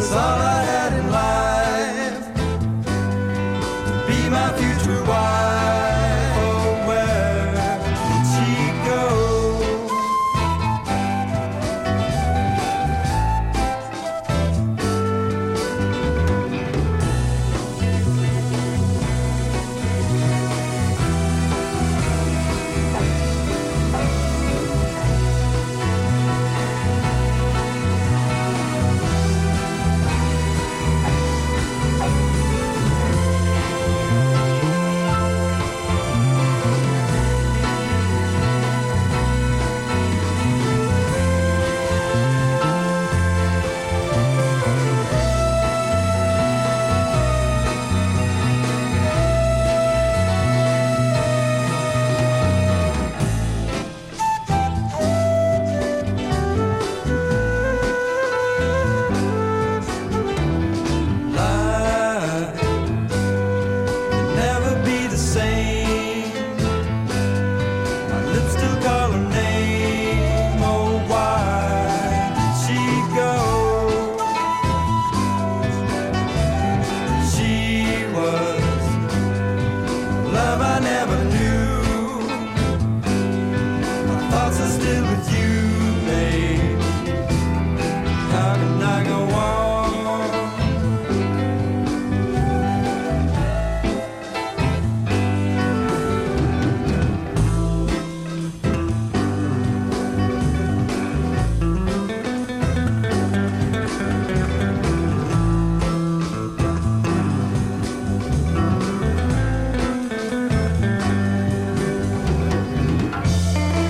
was all I had in life. Be my future wife. Oh, where did she go? Love I never knew. My thoughts are still with you.